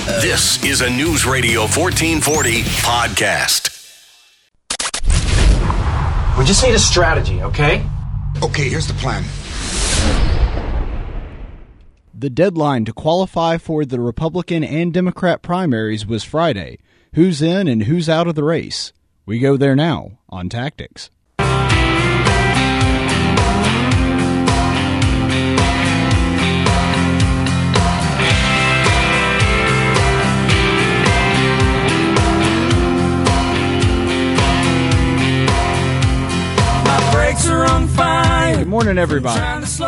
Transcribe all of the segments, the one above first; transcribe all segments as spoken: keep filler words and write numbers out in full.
This is a News Radio fourteen forty podcast. We just need a strategy, okay? Okay, here's the plan. The deadline to qualify for the Republican and Democrat primaries was Friday. Who's in and who's out of the race? We go there now on Tactics. Good morning, everybody.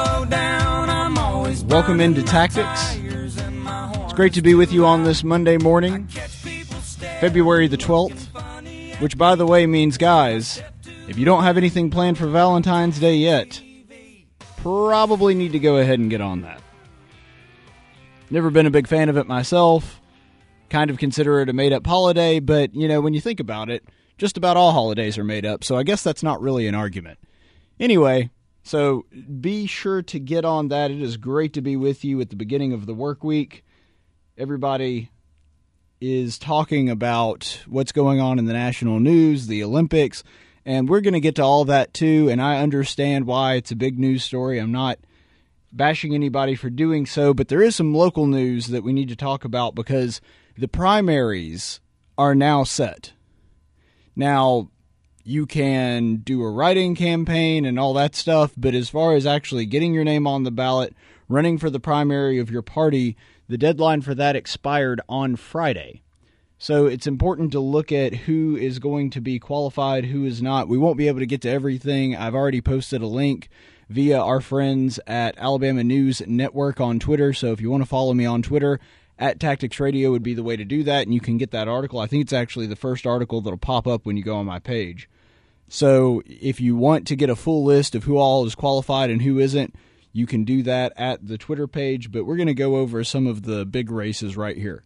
Welcome into Tactics. It's great to be with you on this Monday morning, February the twelfth, which, by the way, means, guys, if you don't have anything planned for Valentine's Day yet, probably need to go ahead and get on that. Never been a big fan of it myself. Kind of consider it a made-up holiday, but, you know, when you think about it, just about all holidays are made up, so I guess that's not really an argument. Anyway, so be sure to get on that. It is great to be with you at the beginning of the work week. Everybody is talking about what's going on in the national news, the Olympics, and we're going to get to all that too, and I understand why it's a big news story. I'm not bashing anybody for doing so, but there is some local news that we need to talk about because the primaries are now set. Now, you can do a write-in campaign and all that stuff, but as far as actually getting your name on the ballot, running for the primary of your party, the deadline for that expired on Friday. So it's important to look at who is going to be qualified, who is not. We won't be able to get to everything. I've already posted a link via our friends at Alabama News Network on Twitter, so if you want to follow me on Twitter, at Tactics Radio would be the way to do that, and you can get that article. I think it's actually the first article that'll pop up when you go on my page. So if you want to get a full list of who all is qualified and who isn't, you can do that at the Twitter page, but we're going to go over some of the big races right here.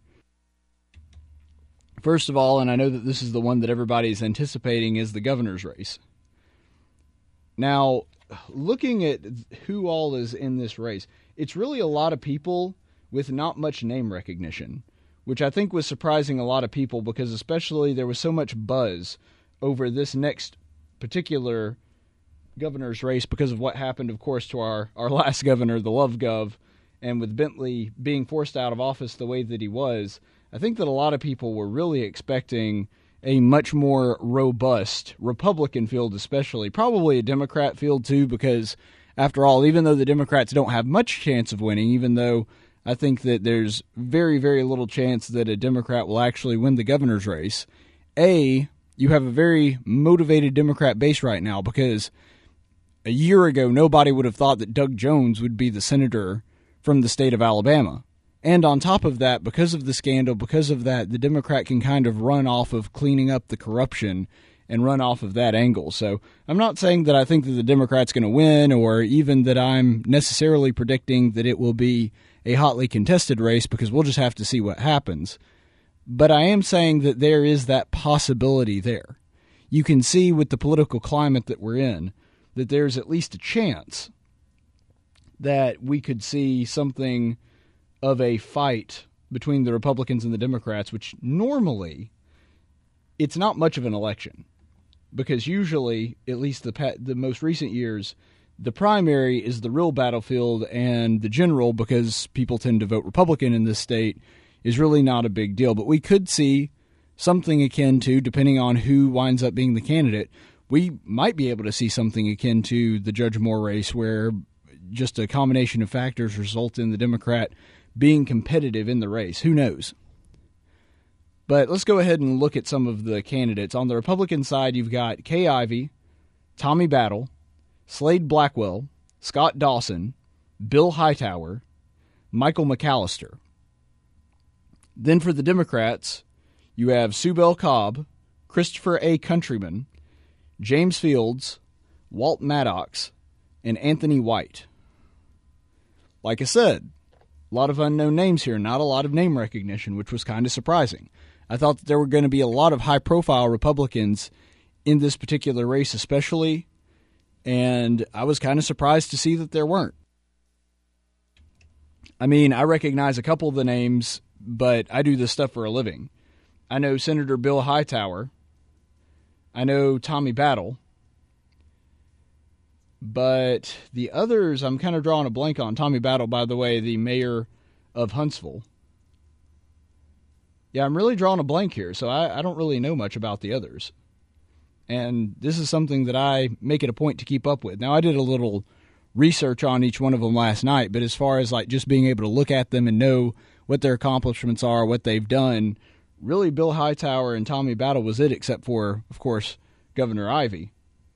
First of all, and I know that this is the one that everybody's anticipating, is the governor's race. Now, looking at who all is in this race, it's really a lot of people with not much name recognition, which I think was surprising a lot of people because especially there was so much buzz over this next particular governor's race because of what happened, of course, to our, our last governor, the Love Gov, and with Bentley being forced out of office the way that he was, I think that a lot of people were really expecting a much more robust Republican field, especially, probably a Democrat field too, because after all, even though the Democrats don't have much chance of winning, even though I think that there's very, very little chance that a Democrat will actually win the governor's race, A, you have a very motivated Democrat base right now because a year ago, nobody would have thought that Doug Jones would be the senator from the state of Alabama. And on top of that, because of the scandal, because of that, the Democrat can kind of run off of cleaning up the corruption and run off of that angle. So I'm not saying that I think that the Democrat's going to win or even that I'm necessarily predicting that it will be a hotly contested race because we'll just have to see what happens. But I am saying that there is that possibility there. You can see with the political climate that we're in that there's at least a chance that we could see something of a fight between the Republicans and the Democrats, which normally it's not much of an election because usually, at least the the most recent years, the primary is the real battlefield and the general, because people tend to vote Republican in this state, is really not a big deal. But we could see something akin to, depending on who winds up being the candidate, we might be able to see something akin to the Judge Moore race where just a combination of factors result in the Democrat being competitive in the race. Who knows? But let's go ahead and look at some of the candidates. On the Republican side, you've got Kay Ivey, Tommy Battle, Slade Blackwell, Scott Dawson, Bill Hightower, Michael McAllister. Then for the Democrats, you have Sue Bell Cobb, Christopher A. Countryman, James Fields, Walt Maddox, and Anthony White. Like I said, a lot of unknown names here, not a lot of name recognition, which was kind of surprising. I thought that there were going to be a lot of high-profile Republicans in this particular race especially, and I was kind of surprised to see that there weren't. I mean, I recognize a couple of the names but I do this stuff for a living. I know Senator Bill Hightower. I know Tommy Battle. But the others, I'm kind of drawing a blank on. Tommy Battle, by the way, the mayor of Huntsville. Yeah, I'm really drawing a blank here, so I, I don't really know much about the others. And this is something that I make it a point to keep up with. Now, I did a little research on each one of them last night, but as far as like just being able to look at them and know what their accomplishments are, what they've done, really Bill Hightower and Tommy Battle was it, except for, of course, Governor Ivey.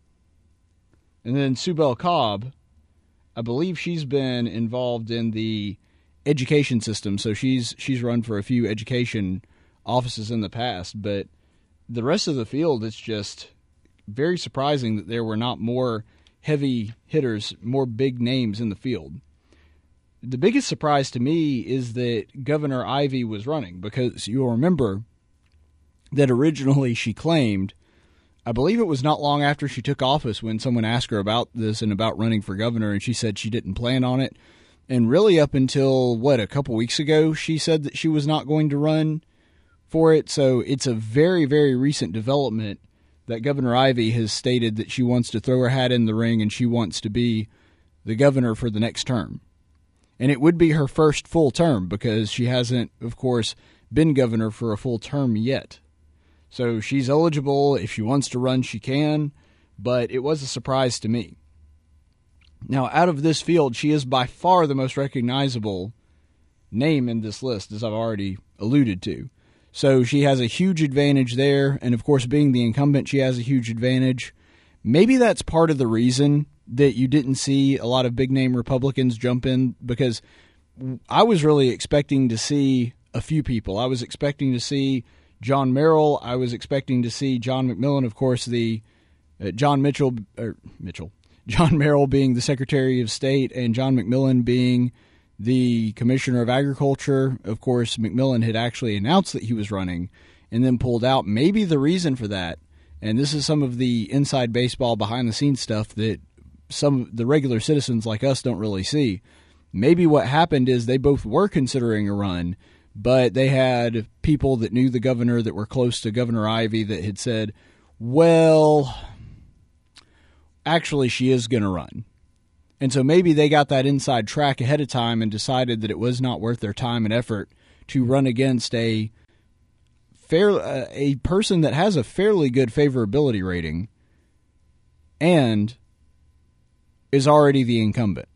And then Sue Bell Cobb, I believe she's been involved in the education system, so she's she's run for a few education offices in the past, but the rest of the field, it's just very surprising that there were not more heavy hitters, more big names in the field. The biggest surprise to me is that Governor Ivey was running, because you'll remember that originally she claimed, I believe it was not long after she took office when someone asked her about this and about running for governor, and she said she didn't plan on it. And really up until, what, a couple weeks ago, she said that she was not going to run for it. So it's a very, very recent development that Governor Ivey has stated that she wants to throw her hat in the ring and she wants to be the governor for the next term. And it would be her first full term because she hasn't, of course, been governor for a full term yet. So she's eligible. If she wants to run, she can. But it was a surprise to me. Now, out of this field, she is by far the most recognizable name in this list, as I've already alluded to. So she has a huge advantage there, and of course, being the incumbent, she has a huge advantage. Maybe that's part of the reason that you didn't see a lot of big-name Republicans jump in, because I was really expecting to see a few people. I was expecting to see John Merrill. I was expecting to see John McMillan, of course, the uh, John Mitchell, or Mitchell, John Merrill being the Secretary of State and John McMillan being the Commissioner of Agriculture. Of course, McMillan had actually announced that he was running and then pulled out. Maybe the reason for that, and this is some of the inside baseball behind-the-scenes stuff that some of the regular citizens like us don't really see. Maybe what happened is they both were considering a run, but they had people that knew the governor that were close to Governor Ivey that had said, well, actually she is going to run. And so maybe they got that inside track ahead of time and decided that it was not worth their time and effort to run against a fair uh, a person that has a fairly good favorability rating and is already the incumbent.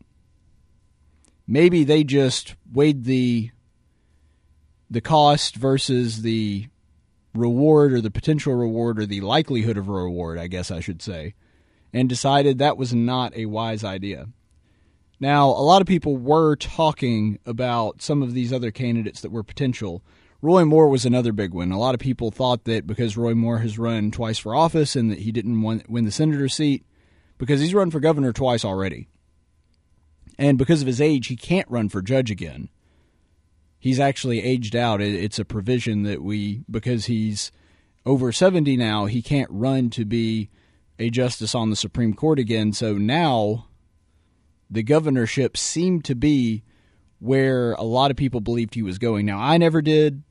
Maybe they just weighed the the cost versus the reward, or the potential reward, or the likelihood of a reward, I guess I should say, and decided that was not a wise idea. Now, a lot of people were talking about some of these other candidates that were potential. Roy Moore was another big one. A lot of people thought that because Roy Moore has run twice for office and that he didn't win the senator seat, because he's run for governor twice already. And because of his age, he can't run for judge again. He's actually aged out. It's a provision that we, because he's over seventy now, he can't run to be a justice on the Supreme Court again. So now the governorship seemed to be where a lot of people believed he was going. Now, I never did.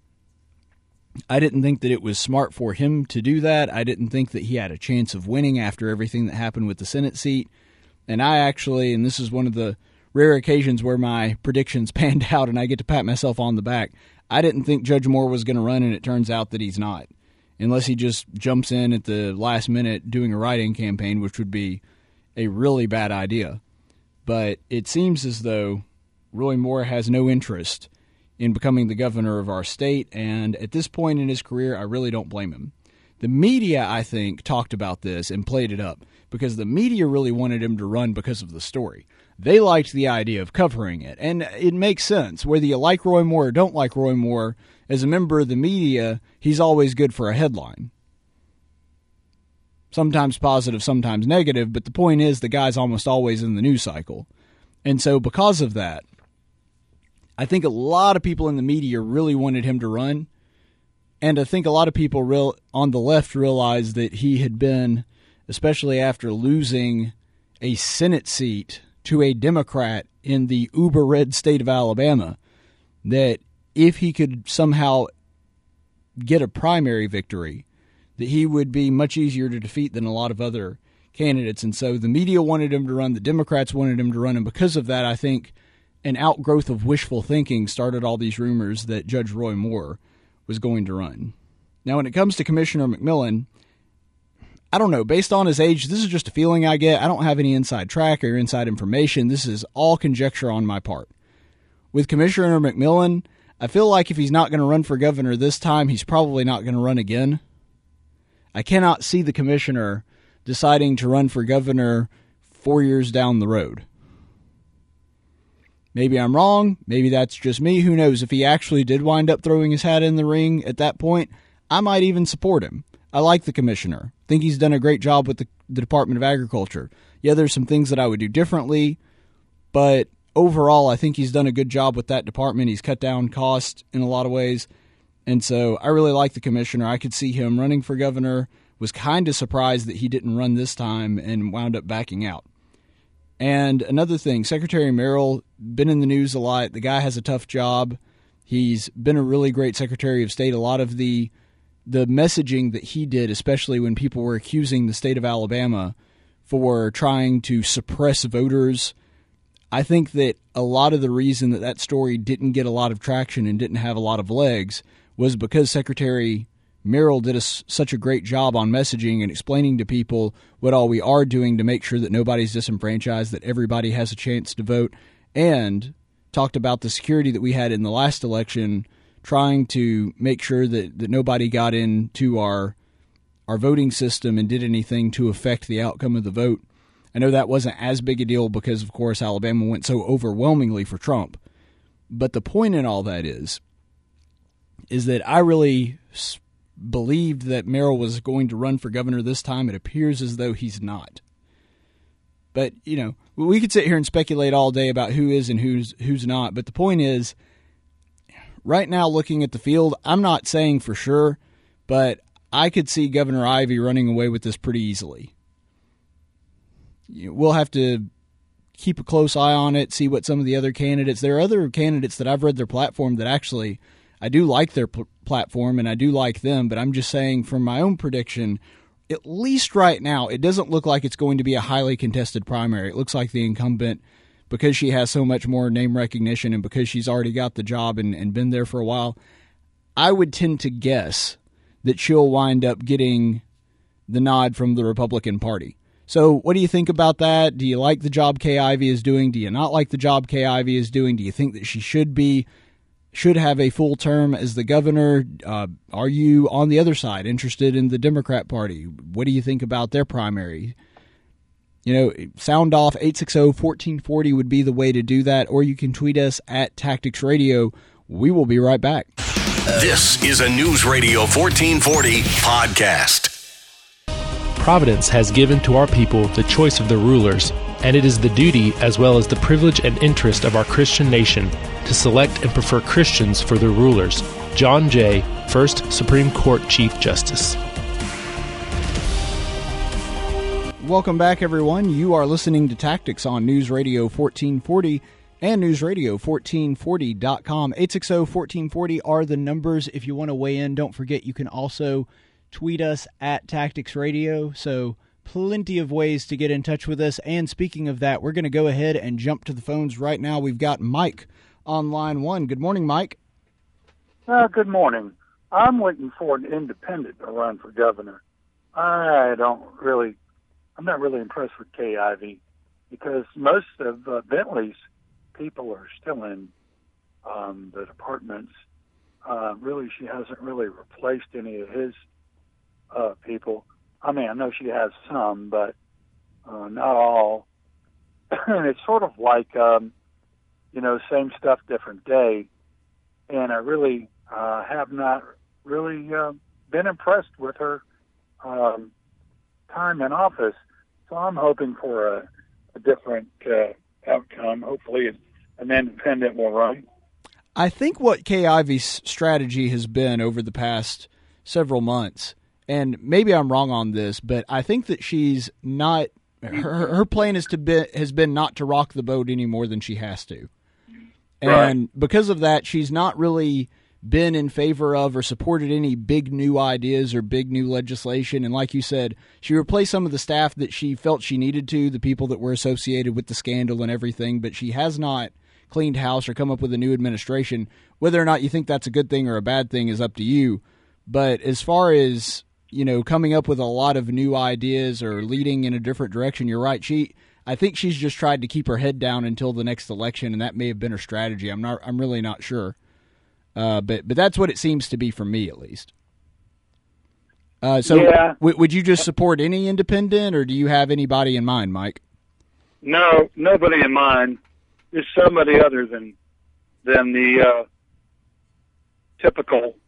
I didn't think that it was smart for him to do that. I didn't think that he had a chance of winning after everything that happened with the Senate seat. And I actually, and this is one of the rare occasions where my predictions panned out and I get to pat myself on the back, I didn't think Judge Moore was going to run, and it turns out that he's not. Unless he just jumps in at the last minute doing a write-in campaign, which would be a really bad idea. But it seems as though Roy Moore has no interest in becoming the governor of our state, and at this point in his career, I really don't blame him. The media, I think, talked about this and played it up because the media really wanted him to run because of the story. They liked the idea of covering it, and it makes sense. Whether you like Roy Moore or don't like Roy Moore, as a member of the media, he's always good for a headline. Sometimes positive, sometimes negative, but the point is the guy's almost always in the news cycle. And so because of that, I think a lot of people in the media really wanted him to run, and I think a lot of people real on the left realized that he had been, especially after losing a Senate seat to a Democrat in the uber-red state of Alabama, that if he could somehow get a primary victory, that he would be much easier to defeat than a lot of other candidates. And so the media wanted him to run, the Democrats wanted him to run, and because of that, I think an outgrowth of wishful thinking started all these rumors that Judge Roy Moore was going to run. Now, when it comes to Commissioner McMillan, I don't know. Based on his age, this is just a feeling I get. I don't have any inside track or inside information. This is all conjecture on my part. With Commissioner McMillan, I feel like if he's not going to run for governor this time, he's probably not going to run again. I cannot see the commissioner deciding to run for governor four years down the road. Maybe I'm wrong. Maybe that's just me. Who knows? If he actually did wind up throwing his hat in the ring at that point, I might even support him. I like the commissioner. I think he's done a great job with the, the Department of Agriculture. Yeah, there's some things that I would do differently, but overall, I think he's done a good job with that department. He's cut down costs in a lot of ways, and so I really like the commissioner. I could see him running for governor. Was kind of surprised that he didn't run this time and wound up backing out. And another thing, Secretary Merrill, been in the news a lot. The guy has a tough job. He's been a really great Secretary of State. A lot of the the messaging that he did, especially when people were accusing the state of Alabama for trying to suppress voters, I think that a lot of the reason that that story didn't get a lot of traction and didn't have a lot of legs was because Secretary Merrill did a, such a great job on messaging and explaining to people what all we are doing to make sure that nobody's disenfranchised, that everybody has a chance to vote, and talked about the security that we had in the last election, trying to make sure that, that nobody got into our our voting system and did anything to affect the outcome of the vote. I know that wasn't as big a deal because, of course, Alabama went so overwhelmingly for Trump. But the point in all that is, is that I really believed that Merrill was going to run for governor this time. It appears as though he's not. But, you know, we could sit here and speculate all day about who is and who's who's not. But the point is, right now, looking at the field, I'm not saying for sure, but I could see Governor Ivey running away with this pretty easily. We'll have to keep a close eye on it, see what some of the other candidates. There are other candidates that I've read their platform that actually I do like their pl- platform and I do like them, but I'm just saying from my own prediction, at least right now, it doesn't look like it's going to be a highly contested primary. It looks like the incumbent, because she has so much more name recognition and because she's already got the job and, and been there for a while, I would tend to guess that she'll wind up getting the nod from the Republican Party. So what do you think about that? Do you like the job Kay Ivey is doing? Do you not like the job Kay Ivey is doing? Do you think that she should be, should have a full term as the governor? Uh, are you on the other side interested in the Democrat Party? What do you think about their primary? You know, sound off. Eight six zero, one four four zero would be the way to do that, or you can tweet us at Tactics Radio. We will be right back. This is a News Radio fourteen forty podcast. Providence has given to our people the choice of their rulers, and it is the duty as well as the privilege and interest of our Christian nation to select and prefer Christians for their rulers. John Jay, First Supreme Court Chief Justice. Welcome back, everyone. You are listening to Tactics on News Radio fourteen forty and News Radio fourteen forty dot com. eight six zero, one four four zero are the numbers if you want to weigh in. Don't forget, you can also tweet us at Tactics Radio, so plenty of ways to get in touch with us. And speaking of that, we're going to go ahead and jump to the phones right now. We've got Mike on line one. Good morning, Mike. Uh, good morning. I'm waiting for an independent to run for governor. I don't really, I'm not really impressed with Kay Ivey because most of uh, Bentley's people are still in um, the departments. Uh, really, she hasn't really replaced any of his Uh, people. I mean, I know she has some, but uh, not all. And it's sort of like, um, you know, same stuff, different day. And I really uh, have not really uh, been impressed with her um, time in office. So I'm hoping for a, a different uh, outcome. Hopefully an independent will run. I think what Kay Ivey's strategy has been over the past several months, and maybe I'm wrong on this, but I think that she's not her her plan is to be, has been not to rock the boat any more than she has to. And Right. because of that, she's not really been in favor of or supported any big new ideas or big new legislation. And like you said, she replaced some of the staff that she felt she needed to, the people that were associated with the scandal and everything, but she has not cleaned house or come up with a new administration. Whether or not you think that's a good thing or a bad thing is up to you. But as far as, you know, coming up with a lot of new ideas or leading in a different direction, you're right. She, I think she's just tried to keep her head down until the next election, and that may have been her strategy. I'm not, I'm really not sure. Uh, but but that's what it seems to be for me, at least. Uh, so Yeah. w- would you just support any independent, or do you have anybody in mind, Mike? No, nobody in mind. Just somebody other than than the uh, typical,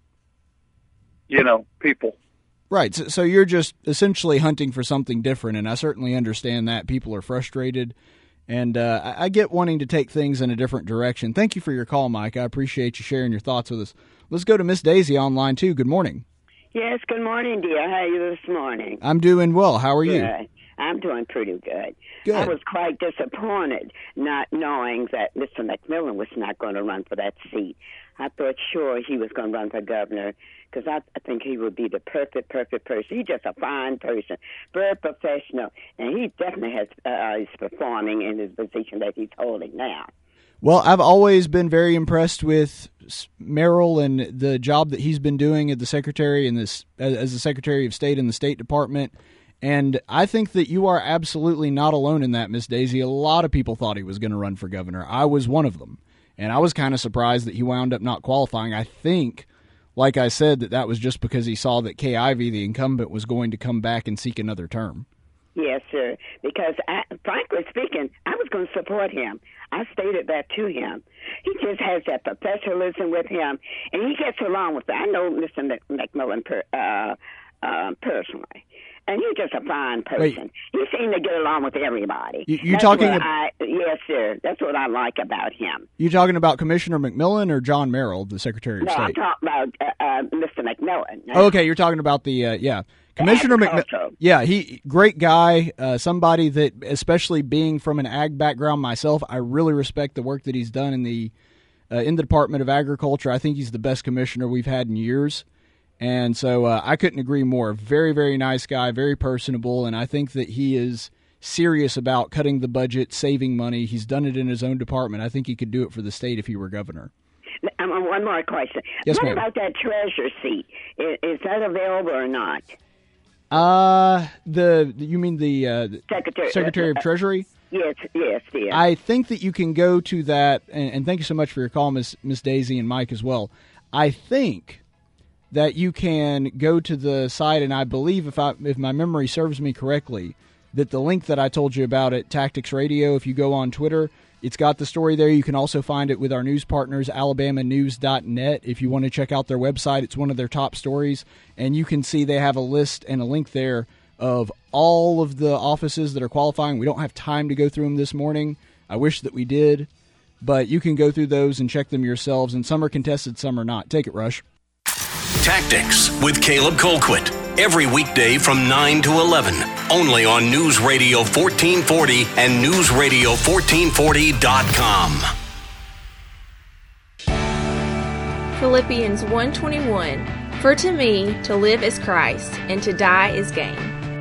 you know, people. Right. So, so you're just essentially hunting for something different, and I certainly understand that. People are frustrated, and uh, I, I get wanting to take things in a different direction. Thank you for your call, Mike. I appreciate you sharing your thoughts with us. Let's go to Miss Daisy on line two. Good morning. Yes, good morning, dear. How are you this morning? I'm doing well. How are you? Good. I'm doing pretty good. Good. I was quite disappointed not knowing that Mister McMillan was not going to run for that seat. I thought sure he was going to run for governor because I, I think he would be the perfect, perfect person. He's just a fine person, very professional, and he definitely has uh, is performing in his position that he's holding now. Well, I've always been very impressed with Merrill and the job that he's been doing as the secretary in this as the Secretary of State in the State Department. And I think that you are absolutely not alone in that, Miss Daisy. A lot of people thought he was going to run for governor. I was one of them. And I was kind of surprised that he wound up not qualifying. I think, like I said, that that was just because he saw that Kay Ivey, the incumbent, was going to come back and seek another term. Yes, sir. Because, I, frankly speaking, I was going to support him. I stated that to him. He just has that professionalism with him, and he gets along with it. I know Mister McMillan per, uh, uh, personally, and he's just a fine person. Wait. He seems to get along with everybody. You, you That's talking? what Ab- I, yes, sir. That's what I like about him. you talking about Commissioner McMillan or John Merrill, the Secretary of No, I'm State? talking about uh, uh, Mister McMillan. Oh, okay, you're talking about the uh, yeah. Commissioner McMillan, agricultural. yeah, he great guy, uh, somebody that, especially being from an ag background myself, I really respect the work that he's done in the uh, in the Department of Agriculture. I think he's the best commissioner we've had in years, and so uh, I couldn't agree more. Very, very nice guy, very personable, and I think that he is serious about cutting the budget, saving money. He's done it in his own department. I think he could do it for the state if he were governor. Um, one more question. Yes, what ma'am. about that treasurer seat? Is, is that available or not? Uh, the you mean the uh, Secretary, Secretary of uh, Treasury? Yes, yes, dear. I think that you can go to that, and, and thank you so much for your call, Miss Miss Daisy and Mike as well. I think that you can go to the site, and I believe, if I if my memory serves me correctly, that the link that I told you about at Tactics Radio, if you go on Twitter, it's got the story there. You can also find it with our news partners, alabama news dot net. If you want to check out their website, it's one of their top stories, and you can see they have a list and a link there of all of the offices that are qualifying. We don't have time to go through them this morning. I wish that we did, but you can go through those and check them yourselves, and some are contested, some are not. Take it, Rush. Tactics with Caleb Colquitt. Every weekday from nine to eleven. Only on News Radio fourteen forty and news radio fourteen forty dot com. Philippians one twenty-one. For to me, to live is Christ, and to die is gain.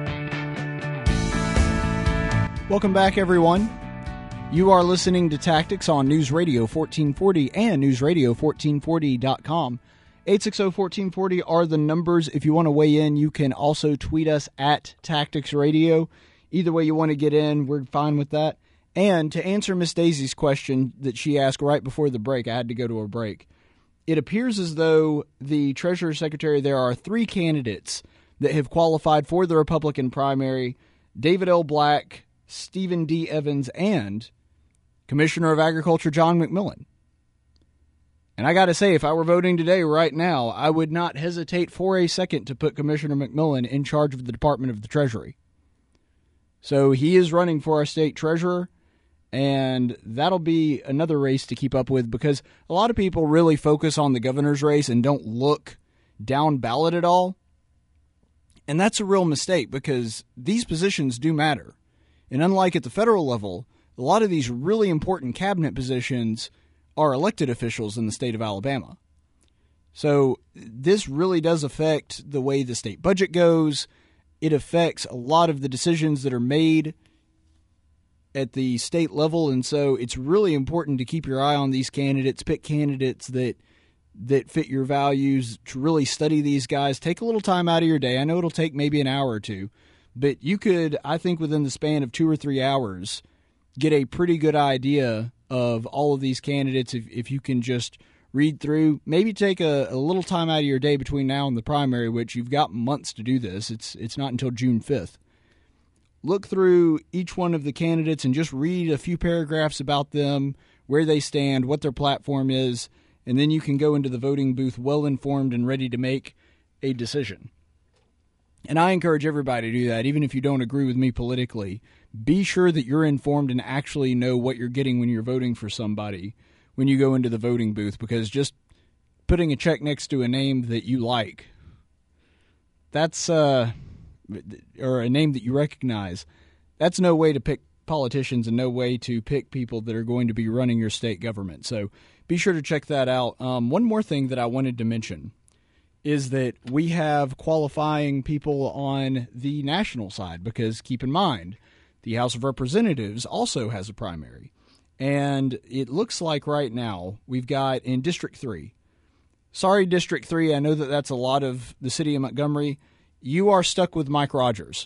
Welcome back, everyone. You are listening to Tactics on News Radio fourteen forty and news radio fourteen forty dot com. eight six zero, one four four zero are the numbers. If you want to weigh in, you can also tweet us at Tactics Radio. Either way you want to get in, we're fine with that. And to answer Miss Daisy's question that she asked right before the break, I had to go to a break. It appears as though the Treasury Secretary, there are three candidates that have qualified for the Republican primary: David L. Black, Stephen D. Evans, and Commissioner of Agriculture John McMillan. And I got to say, if I were voting today right now, I would not hesitate for a second to put Commissioner McMillan in charge of the Department of the Treasury. So he is running for our state treasurer, and that'll be another race to keep up with, because a lot of people really focus on the governor's race and don't look down ballot at all. And that's a real mistake, because these positions do matter. And unlike at the federal level, a lot of these really important cabinet positions are elected officials in the state of Alabama. So this really does affect the way the state budget goes. It affects a lot of the decisions that are made at the state level, and so it's really important to keep your eye on these candidates, pick candidates that that fit your values, to really study these guys. Take a little time out of your day. I know it'll take maybe an hour or two, but you could, I think within the span of two or three hours, get a pretty good idea of all of these candidates if, if you can just read through. Maybe take a, a little time out of your day between now and the primary, which you've got months to do this. It's it's not until June fifth. Look through each one of the candidates and just read a few paragraphs about them, where they stand, what their platform is, and then you can go into the voting booth well-informed and ready to make a decision. And I encourage everybody to do that, even if you don't agree with me politically. Be sure that you're informed and actually know what you're getting when you're voting for somebody when you go into the voting booth, because just putting a check next to a name that you like, that's uh, or a name that you recognize, that's no way to pick politicians and no way to pick people that are going to be running your state government. So be sure to check that out. Um, one more thing that I wanted to mention is that we have qualifying people on the national side, because keep in mind, the House of Representatives also has a primary. And it looks like right now we've got in District three. Sorry, District three, I know that that's a lot of the city of Montgomery. You are stuck with Mike Rogers.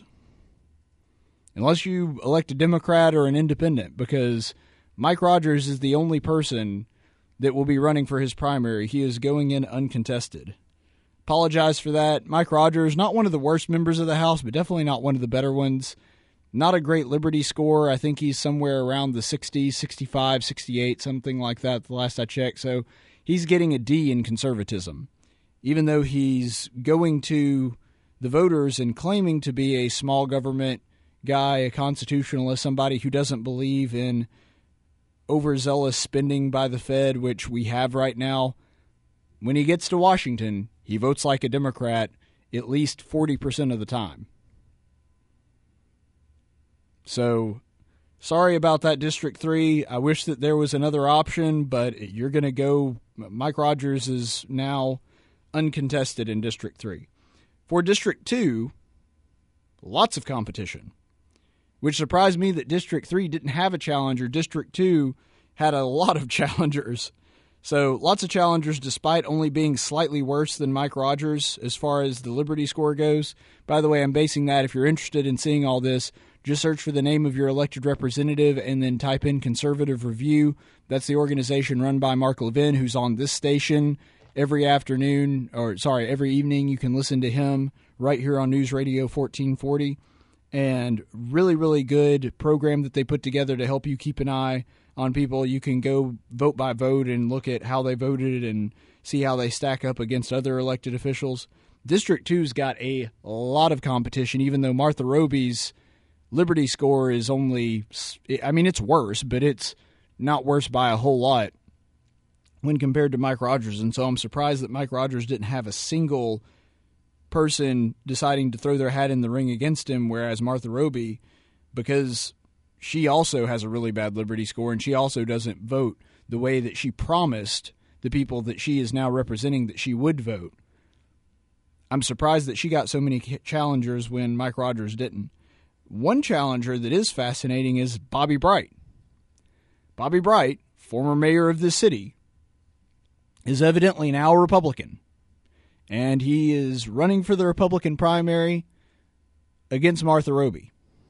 Unless you elect a Democrat or an independent, because Mike Rogers is the only person that will be running for his primary. He is going in uncontested. Apologize for that. Mike Rogers, not one of the worst members of the House, but definitely not one of the better ones. Not a great Liberty score. I think he's somewhere around the sixty, sixty-five, sixty-eight, something like that the last I checked. So he's getting a D in conservatism, even though he's going to the voters and claiming to be a small government guy, a constitutionalist, somebody who doesn't believe in overzealous spending by the Fed, which we have right now. When he gets to Washington, he votes like a Democrat at least forty percent of the time. So, sorry about that, District three. I wish that there was another option, but you're going to go. Mike Rogers is now uncontested in District three. For District two, lots of competition, which surprised me that District three didn't have a challenger. District two had a lot of challengers. So, lots of challengers despite only being slightly worse than Mike Rogers as far as the Liberty score goes. By the way, I'm basing that, if you're interested in seeing all this, just search for the name of your elected representative and then type in Conservative Review. That's the organization run by Mark Levin, who's on this station every afternoon, or sorry, every evening. You can listen to him right here on News Radio fourteen forty. And really, really good program that they put together to help you keep an eye on people. You can go vote by vote and look at how they voted and see how they stack up against other elected officials. District two's got a lot of competition, even though Martha Roby's Liberty score is only, I mean, it's worse, but it's not worse by a whole lot when compared to Mike Rogers. And so I'm surprised that Mike Rogers didn't have a single person deciding to throw their hat in the ring against him, whereas Martha Roby, because she also has a really bad Liberty score and she also doesn't vote the way that she promised the people that she is now representing that she would vote. I'm surprised that she got so many challengers when Mike Rogers didn't. One challenger that is fascinating is Bobby Bright. Bobby Bright, former mayor of this city, is evidently now a Republican. And he is running for the Republican primary against Martha Roby.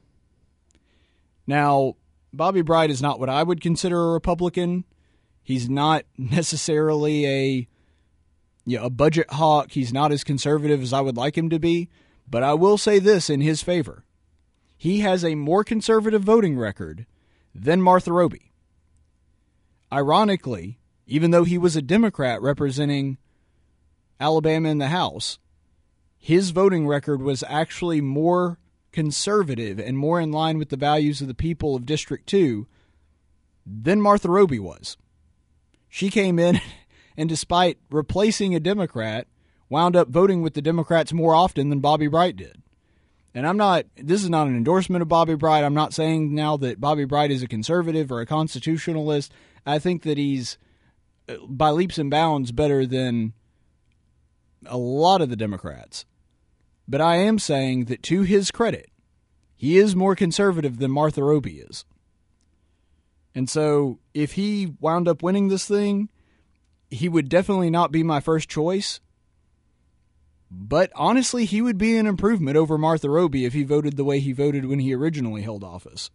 Now, Bobby Bright is not what I would consider a Republican. He's not necessarily a, you know, a budget hawk. He's not as conservative as I would like him to be. But I will say this in his favor. He has a more conservative voting record than Martha Roby. Ironically, even though he was a Democrat representing Alabama in the House, his voting record was actually more conservative and more in line with the values of the people of District two than Martha Roby was. She came in and, despite replacing a Democrat, wound up voting with the Democrats more often than Bobby Bright did. And I'm not, this is not an endorsement of Bobby Bright. I'm not saying now that Bobby Bright is a conservative or a constitutionalist. I think that he's by leaps and bounds better than a lot of the Democrats. But I am saying that to his credit, he is more conservative than Martha Roby is. And so if he wound up winning this thing, he would definitely not be my first choice. But honestly, he would be an improvement over Martha Roby if he voted the way he voted when he originally held office.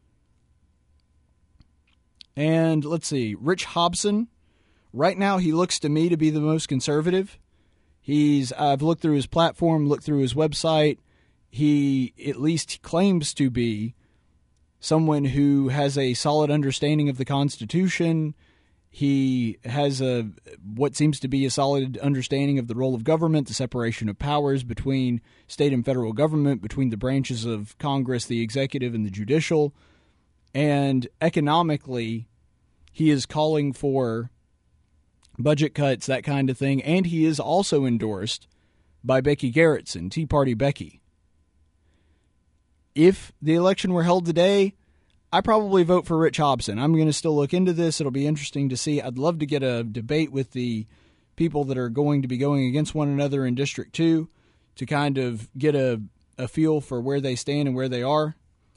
And let's see, Rich Hobson. Right now, he looks to me to be the most conservative. He's I've looked through his platform, looked through his website. He at least claims to be someone who has a solid understanding of the Constitution. He has a what seems to be a solid understanding of the role of government, the separation of powers between state and federal government, between the branches of Congress, the executive, and the judicial. And economically, he is calling for budget cuts, that kind of thing. And he is also endorsed by Becky Garrettson, Tea Party Becky. If the election were held today, I probably vote for Rich Hobson. I'm going to still look into this. It'll be interesting to see. I'd love to get a debate with the people that are going to be going against one another in District two to kind of get a, a feel for where they stand and where they are.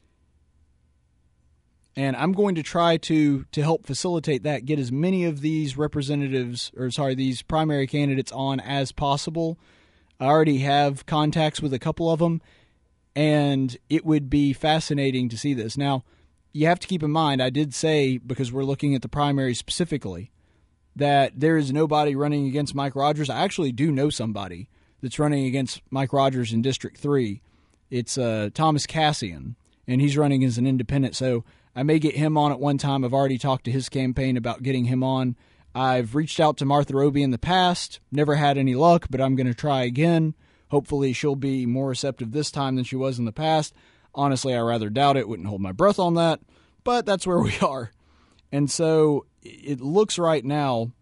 And I'm going to try to to help facilitate that, get as many of these representatives, or sorry, these primary candidates on as possible. I already have contacts with a couple of them, and it would be fascinating to see this. Now, you have to keep in mind, I did say, because we're looking at the primary specifically, that there is nobody running against Mike Rogers. I actually do know somebody that's running against Mike Rogers in District three. It's uh, Thomas Cassian, and he's running as an independent, so I may get him on at one time. I've already talked to his campaign about getting him on. I've reached out to Martha Roby in the past, never had any luck, but I'm going to try again. Hopefully she'll be more receptive this time than she was in the past. Honestly, I rather doubt it. Wouldn't hold my breath on that, but that's where we are. And so it looks right now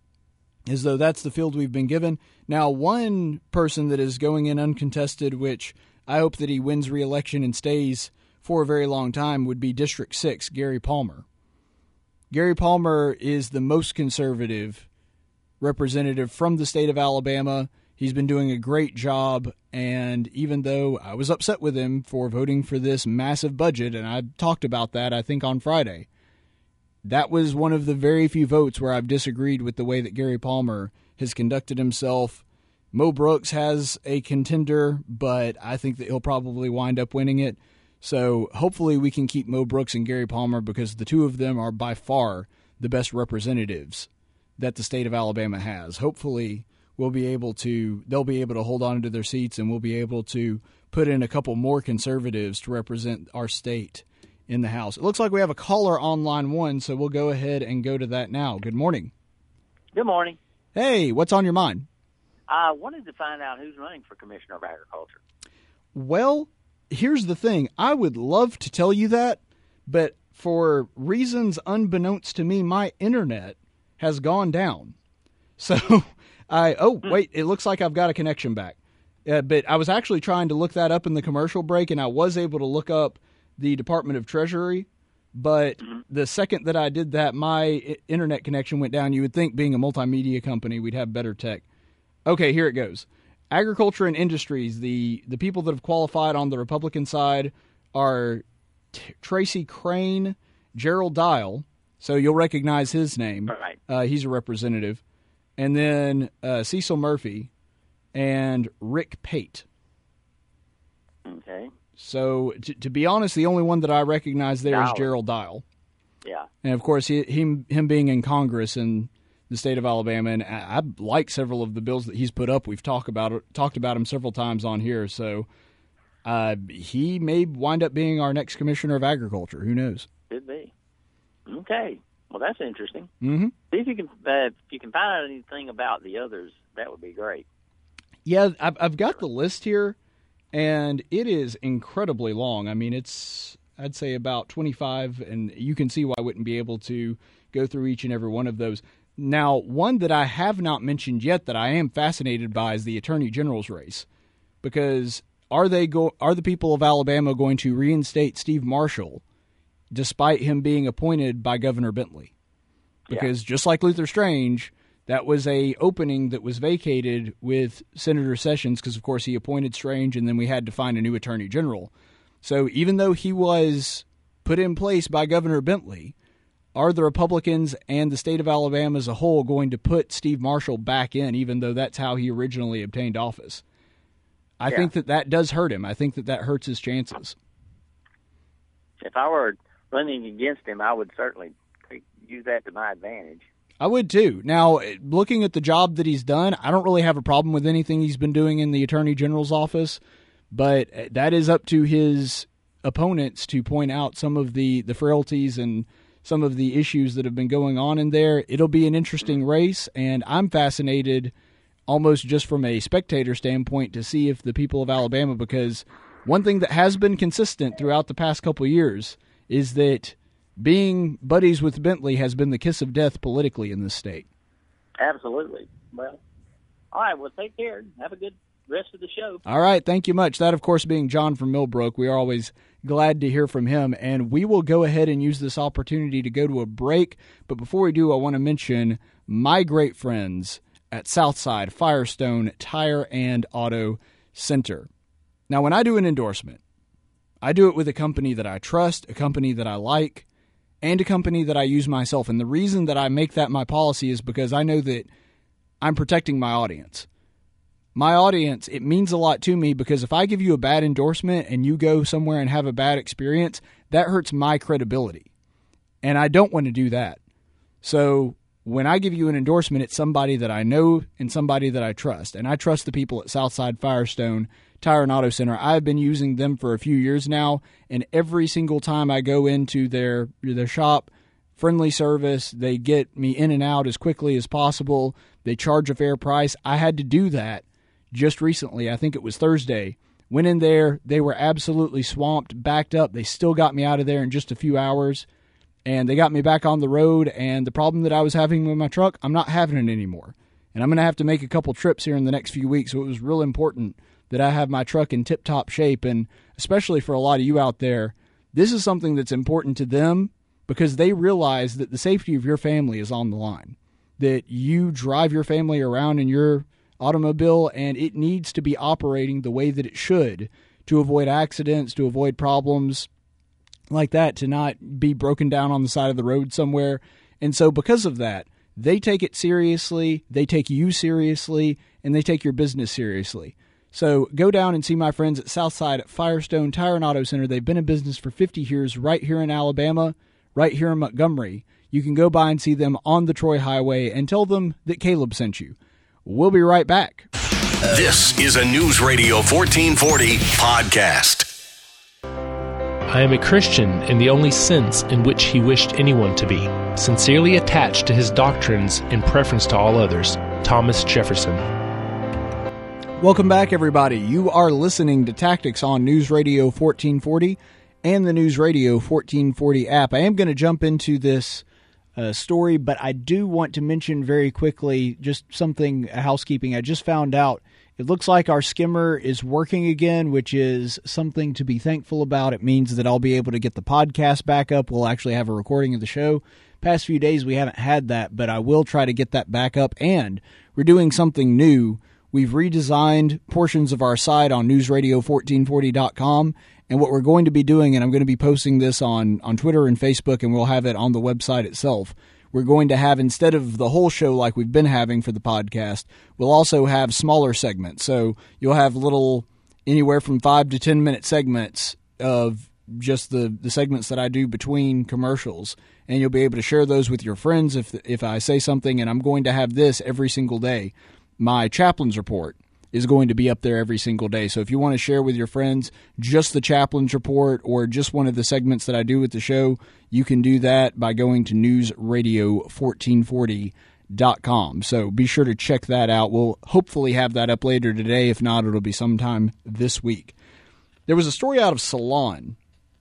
as though that's the field we've been given. Now, one person that is going in uncontested, which I hope that he wins re-election and stays for a very long time, would be District six, Gary Palmer. Gary Palmer is the most conservative representative from the state of Alabama. He's been doing a great job, and even though I was upset with him for voting for this massive budget, and I talked about that, I think, on Friday, that was one of the very few votes where I've disagreed with the way that Gary Palmer has conducted himself. Mo Brooks has a contender, but I think that he'll probably wind up winning it. So hopefully we can keep Mo Brooks and Gary Palmer, because the two of them are by far the best representatives that the state of Alabama has. Hopefully we'll be able to, they'll be able to hold on to their seats, and we'll be able to put in a couple more conservatives to represent our state in the House. It looks like we have a caller on line one, so we'll go ahead and go to that now. Good morning. Good morning. Hey, what's on your mind? I wanted to find out who's running for Commissioner of Agriculture. Well, here's the thing. I would love to tell you that, but for reasons unbeknownst to me, my internet has gone down. So I, oh, wait, it looks like I've got a connection back. Uh, but I was actually trying to look that up in the commercial break, and I was able to look up the Department of Treasury. But mm-hmm. the second that I did that, my internet connection went down. You would think, being a multimedia company, we'd have better tech. Okay, here it goes. Agriculture and Industries, the, the people that have qualified on the Republican side are T- Tracy Crane, Gerald Dial, so you'll recognize his name. Right. Uh, he's a representative. And then uh, Cecil Murphy and Rick Pate. Okay. So, t- to be honest, the only one that I recognize there Dial. is Gerald Dial. Yeah. And, of course, he, him, him being in Congress and the state of Alabama, and I, I like several of the bills that he's put up. We've talked about it, talked about him several times on here, so uh, he may wind up being our next Commissioner of Agriculture. Who knows? Could be. Okay. Well, that's interesting. Mm-hmm. See if you can uh, if you can find out anything about the others. That would be great. Yeah, I've, I've got the list here, and it is incredibly long. I mean, it's I'd say about twenty-five, and you can see why I wouldn't be able to go through each and every one of those. Now, one that I have not mentioned yet that I am fascinated by is the Attorney General's race, because are they go are the people of Alabama going to reinstate Steve Marshall despite him being appointed by Governor Bentley? Because yeah. just like Luther Strange, that was a opening that was vacated with Senator Sessions because, of course, he appointed Strange, and then we had to find a new attorney general. So even though he was put in place by Governor Bentley, are the Republicans and the state of Alabama as a whole going to put Steve Marshall back in, even though that's how he originally obtained office? I yeah. think that that does hurt him. I think that that hurts his chances. If I were running against him, I would certainly use that to my advantage. I would too. Now, looking at the job that he's done, I don't really have a problem with anything he's been doing in the Attorney General's office, but that is up to his opponents to point out some of the, the frailties and some of the issues that have been going on in there. It'll be an interesting race, and I'm fascinated almost just from a spectator standpoint to see if the people of Alabama, because one thing that has been consistent throughout the past couple of years is that being buddies with Bentley has been the kiss of death politically in this state. Absolutely. Well, all right, well, take care. Have a good rest of the show. All right, thank you much. That, of course, being John from Millbrook. We are always glad to hear from him, and we will go ahead and use this opportunity to go to a break. But before we do, I want to mention my great friends at Southside Firestone Tire and Auto Center. Now, when I do an endorsement, I do it with a company that I trust, a company that I like, and a company that I use myself. And the reason that I make that my policy is because I know that I'm protecting my audience. My audience, it means a lot to me because if I give you a bad endorsement and you go somewhere and have a bad experience, that hurts my credibility. And I don't want to do that. So when I give you an endorsement, it's somebody that I know and somebody that I trust. And I trust the people at Southside Firestone Tire and Auto Center. I've been using them for a few years now, and every single time I go into their their shop, friendly service, they get me in and out as quickly as possible. They charge a fair price. I had to do that just recently. I think it was Thursday. Went in there. They were absolutely swamped, backed up. They still got me out of there in just a few hours, and they got me back on the road, and the problem that I was having with my truck, I'm not having it anymore. And I'm going to have to make a couple trips here in the next few weeks, so it was real important that I have my truck in tip-top shape, and especially for a lot of you out there, this is something that's important to them because they realize that the safety of your family is on the line, that you drive your family around in your automobile, and it needs to be operating the way that it should to avoid accidents, to avoid problems like that, to not be broken down on the side of the road somewhere. And so because of that, they take it seriously, they take you seriously, and they take your business seriously. So go down and see my friends at Southside Firestone Tire and Auto Center. They've been in business for fifty years right here in Alabama, right here in Montgomery. You can go by and see them on the Troy Highway and tell them that Caleb sent you. We'll be right back. This is a News Radio fourteen forty podcast. I am a Christian in the only sense in which he wished anyone to be, sincerely attached to his doctrines in preference to all others. Thomas Jefferson. Welcome back, everybody. You are listening to Tactics on News Radio fourteen forty and the News Radio fourteen forty app. I am going to jump into this uh, story, but I do want to mention very quickly just something, housekeeping. I just found out it looks like our skimmer is working again, which is something to be thankful about. It means that I'll be able to get the podcast back up. We'll actually have a recording of the show. Past few days we haven't had that, but I will try to get that back up, and we're doing something new. We've redesigned portions of our site on news radio fourteen forty dot com, and what we're going to be doing, and I'm going to be posting this on, on Twitter and Facebook, and we'll have it on the website itself. We're going to have, instead of the whole show like we've been having for the podcast, we'll also have smaller segments. So you'll have little, anywhere from five to ten minute segments of just the, the segments that I do between commercials, and you'll be able to share those with your friends if if I say something, and I'm going to have this every single day. My Chaplain's Report is going to be up there every single day. So if you want to share with your friends just the Chaplain's Report or just one of the segments that I do with the show, you can do that by going to news radio fourteen forty dot com. So be sure to check that out. We'll hopefully have that up later today. If not, it'll be sometime this week. There was a story out of Salon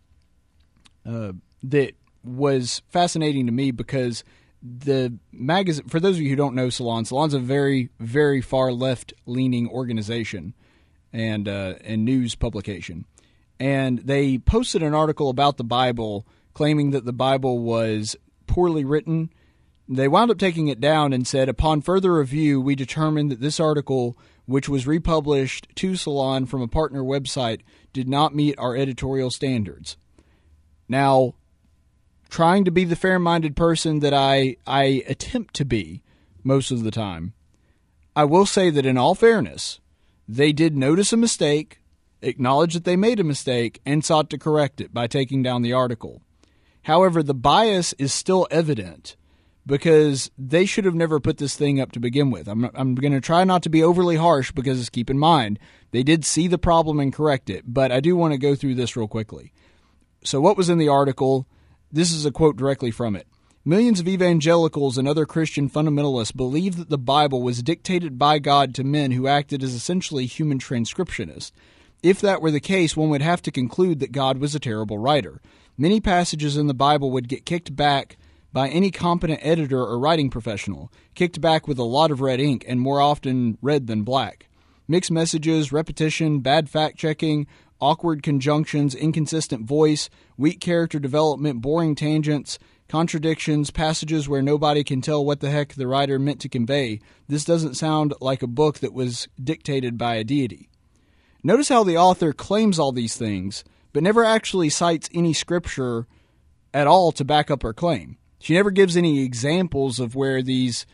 uh, that was fascinating to me because the magazine, for those of you who don't know Salon, Salon's a very, very far left-leaning organization and uh, and news publication. And they posted an article about the Bible claiming that the Bible was poorly written, They wound up taking it down and said, upon further review, we determined that this article, which was republished to Salon from a partner website, did not meet our editorial standards. Now, trying to be the fair-minded person that I, I attempt to be most of the time, I will say that in all fairness, they did notice a mistake, acknowledge that they made a mistake, and sought to correct it by taking down the article. However, the bias is still evident because they should have never put this thing up to begin with. I'm, I'm going to try not to be overly harsh because, keep in mind, they did see the problem and correct it, but I do want to go through this real quickly. So what was in the article? This is a quote directly from it. Millions of evangelicals and other Christian fundamentalists believe that the Bible was dictated by God to men who acted as essentially human transcriptionists. If that were the case, one would have to conclude that God was a terrible writer. Many passages in the Bible would get kicked back by any competent editor or writing professional, kicked back with a lot of red ink, and more often red than black. Mixed messages, repetition, bad fact-checking, awkward conjunctions, inconsistent voice, weak character development, boring tangents, contradictions, passages where nobody can tell what the heck the writer meant to convey. This doesn't sound like a book that was dictated by a deity. Notice how the author claims all these things, but never actually cites any scripture at all to back up her claim. She never gives any examples of where these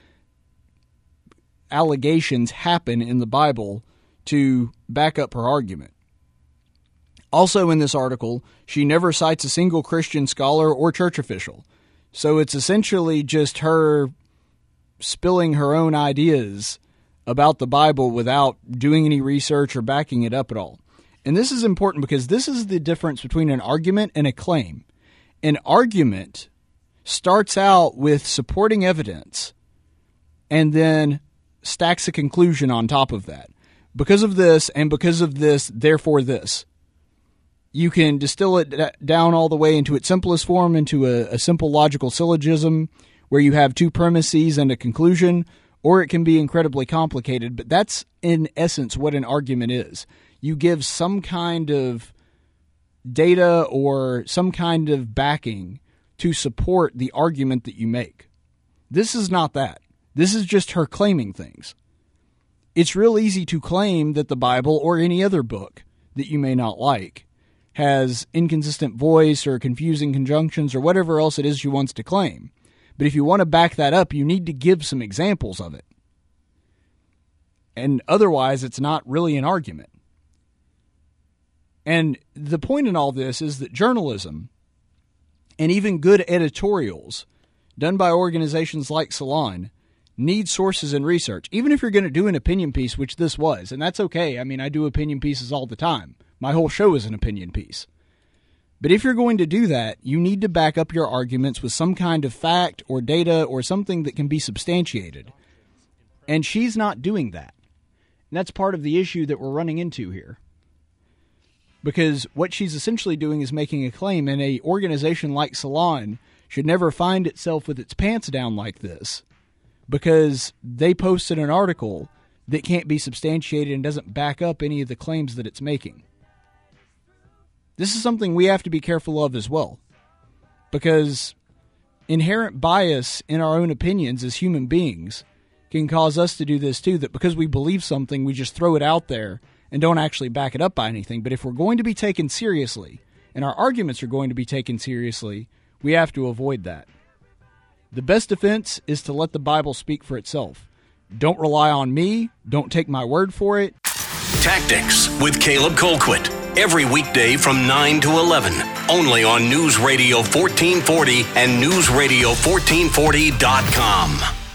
allegations happen in the Bible to back up her argument. Also in this article, she never cites a single Christian scholar or church official. So it's essentially just her spilling her own ideas about the Bible without doing any research or backing it up at all. And this is important because this is the difference between an argument and a claim. An argument starts out with supporting evidence and then stacks a conclusion on top of that. Because of this and because of this, therefore this. You can distill it down all the way into its simplest form, into a, a simple logical syllogism where you have two premises and a conclusion, or it can be incredibly complicated, but that's in essence what an argument is. You give some kind of data or some kind of backing to support the argument that you make. This is not that. This is just her claiming things. It's real easy to claim that the Bible or any other book that you may not like has inconsistent voice or confusing conjunctions or whatever else it is she wants to claim. But if you want to back that up, you need to give some examples of it. And otherwise, it's not really an argument. And the point in all this is that journalism and even good editorials done by organizations like Salon need sources and research. Even if you're going to do an opinion piece, which this was, and that's okay. I mean, I do opinion pieces all the time. My whole show is an opinion piece. But if you're going to do that, you need to back up your arguments with some kind of fact or data or something that can be substantiated. And she's not doing that. And that's part of the issue that we're running into here. Because what she's essentially doing is making a claim, and an organization like Salon should never find itself with its pants down like this because they posted an article that can't be substantiated and doesn't back up any of the claims that it's making. This is something we have to be careful of as well, because inherent bias in our own opinions as human beings can cause us to do this too, that because we believe something, we just throw it out there and don't actually back it up by anything. But if we're going to be taken seriously, and our arguments are going to be taken seriously, we have to avoid that. The best defense is to let the Bible speak for itself. Don't rely on me. Don't take my word for it. Tactics with Caleb Colquitt. Every weekday from nine to eleven. Only on News Radio fourteen forty and news radio fourteen forty dot com.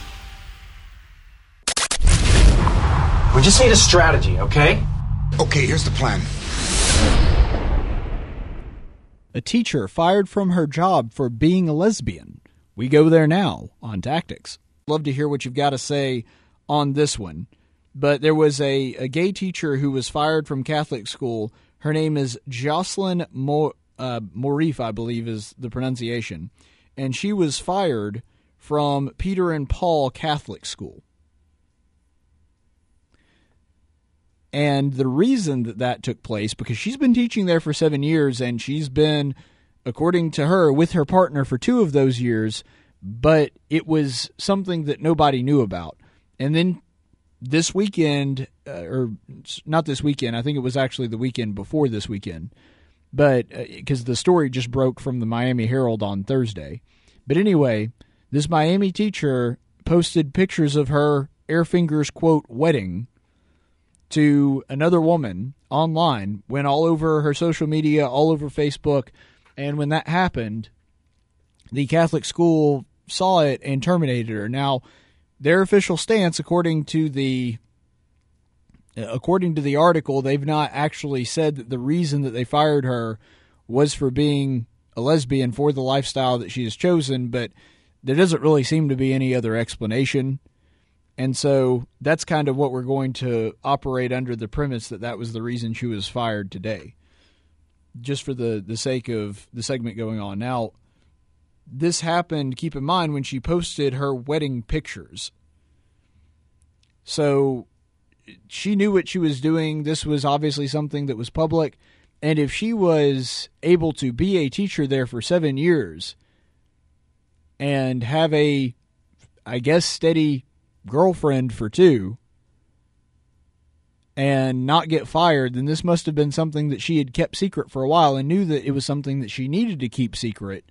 We just need a strategy, okay? Okay, here's the plan. A teacher fired from her job for being a lesbian. We go there now on Tactics. Love to hear what you've got to say on this one. But there was a, a gay teacher who was fired from Catholic school. Her name is Jocelyn Mo, uh, Morif, I believe is the pronunciation. And she was fired from Peter and Paul Catholic School. And the reason that that took place, because she's been teaching there for seven years, and she's been, according to her, with her partner for two of those years, but it was something that nobody knew about. And then this weekend, uh, or not this weekend, I think it was actually the weekend before this weekend, but because uh, the story just broke from the Miami Herald on Thursday. But anyway, this Miami teacher posted pictures of her Air Fingers, quote, wedding to another woman online, went all over her social media, all over Facebook, and when that happened, the Catholic school saw it and terminated her. Now, their official stance, according to the according to the article, they've not actually said that the reason that they fired her was for being a lesbian for the lifestyle that she has chosen, but there doesn't really seem to be any other explanation. And so that's kind of what we're going to operate under, the premise that that was the reason she was fired today, just for the, the sake of the segment going on. Now, this happened, keep in mind, when she posted her wedding pictures. So she knew what she was doing. This was obviously something that was public. And if she was able to be a teacher there for seven years and have a, I guess, steady girlfriend for two and not get fired, then this must have been something that she had kept secret for a while and knew that it was something that she needed to keep secret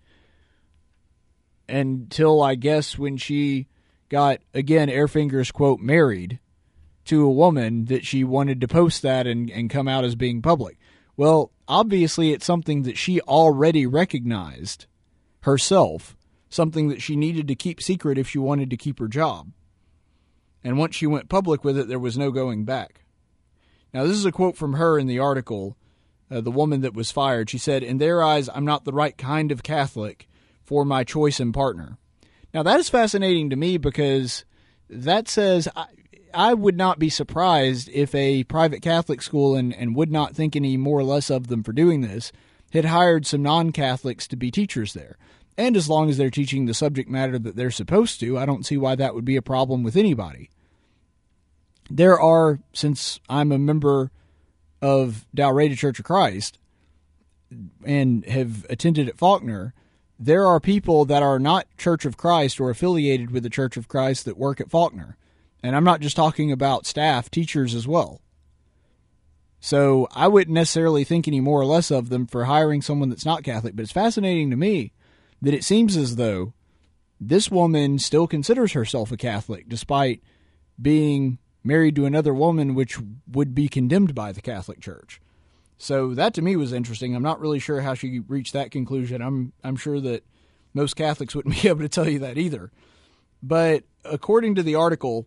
until, I guess, when she got, again, Air Fingers, quote, married to a woman, that she wanted to post that and, and come out as being public. Well, obviously it's something that she already recognized herself, something that she needed to keep secret if she wanted to keep her job. And once she went public with it, there was no going back. Now, this is a quote from her in the article, uh, the woman that was fired. She said, "In their eyes, I'm not the right kind of Catholic for my choice and partner." Now, that is fascinating to me, because that says I, I would not be surprised if a private Catholic school, and, and would not think any more or less of them for doing this, had hired some non-Catholics to be teachers there. And as long as they're teaching the subject matter that they're supposed to, I don't see why that would be a problem with anybody. There are, since I'm a member of Dalraida Church of Christ and have attended at Faulkner, there are people that are not Church of Christ or affiliated with the Church of Christ that work at Faulkner. And I'm not just talking about staff, teachers as well. So I wouldn't necessarily think any more or less of them for hiring someone that's not Catholic. But it's fascinating to me that it seems as though this woman still considers herself a Catholic, despite being married to another woman, which would be condemned by the Catholic Church. So that to me was interesting. I'm not really sure how she reached that conclusion. I'm I'm sure that most Catholics wouldn't be able to tell you that either. But according to the article,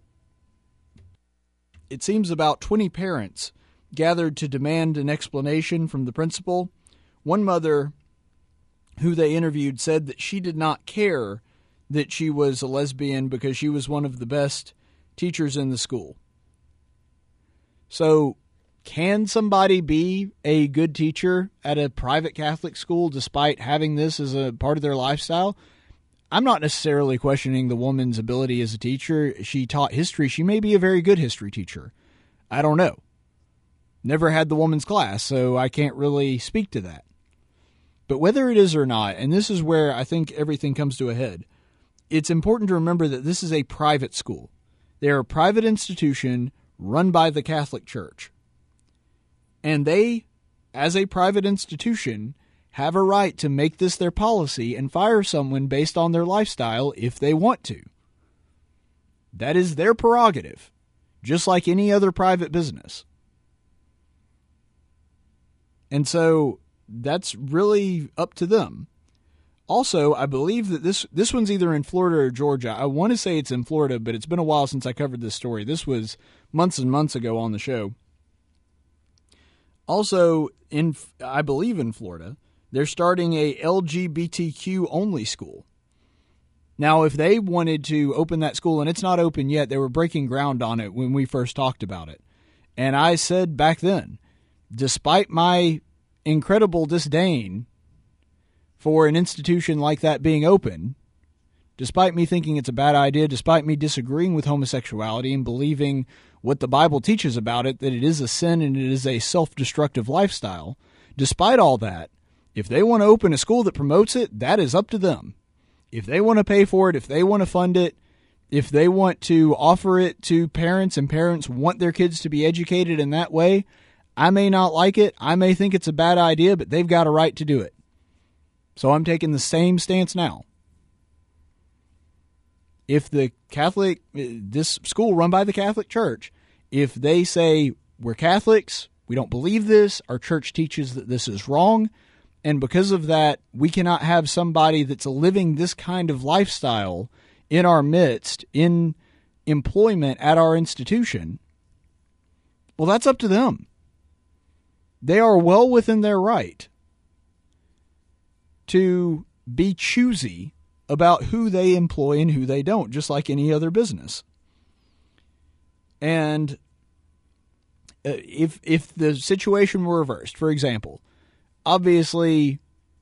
it seems about twenty parents gathered to demand an explanation from the principal. One mother who they interviewed said that she did not care that she was a lesbian because she was one of the best teachers in the school. So, can somebody be a good teacher at a private Catholic school despite having this as a part of their lifestyle? I'm not necessarily questioning the woman's ability as a teacher. She taught history. She may be a very good history teacher. I don't know. Never had the woman's class, so I can't really speak to that. But whether it is or not, and this is where I think everything comes to a head, it's important to remember that this is a private school. They're a private institution run by the Catholic Church. And they, as a private institution, have a right to make this their policy and fire someone based on their lifestyle if they want to. That is their prerogative, just like any other private business. And so that's really up to them. Also, I believe that this this one's either in Florida or Georgia. I want to say it's in Florida, but it's been a while since I covered this story. This was months and months ago on the show. Also, in I believe in Florida, they're starting a L G B T Q only school. Now, if they wanted to open that school, and it's not open yet, they were breaking ground on it when we first talked about it. And I said back then, despite my incredible disdain for an institution like that being open, despite me thinking it's a bad idea, despite me disagreeing with homosexuality and believing what the Bible teaches about it, that it is a sin and it is a self-destructive lifestyle, despite all that, if they want to open a school that promotes it, that is up to them. If they want to pay for it, if they want to fund it, if they want to offer it to parents and parents want their kids to be educated in that way, I may not like it. I may think it's a bad idea, but they've got a right to do it. So I'm taking the same stance now. If the Catholic, this school run by the Catholic Church, if they say, we're Catholics, we don't believe this, our church teaches that this is wrong, and because of that, we cannot have somebody that's living this kind of lifestyle in our midst, in employment at our institution, well, that's up to them. They are well within their right to be choosy about who they employ and who they don't, just like any other business. And if if the situation were reversed, for example, obviously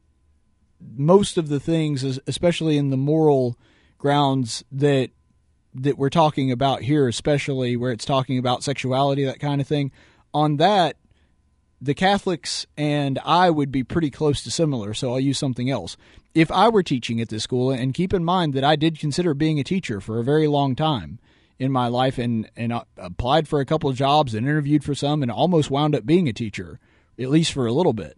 most of the things, especially in the moral grounds that that we're talking about here, especially where it's talking about sexuality, that kind of thing, on that, the Catholics and I would be pretty close to similar, so I'll use something else. If I were teaching at this school, and keep in mind that I did consider being a teacher for a very long time in my life, and, and I applied for a couple of jobs and interviewed for some and almost wound up being a teacher, at least for a little bit.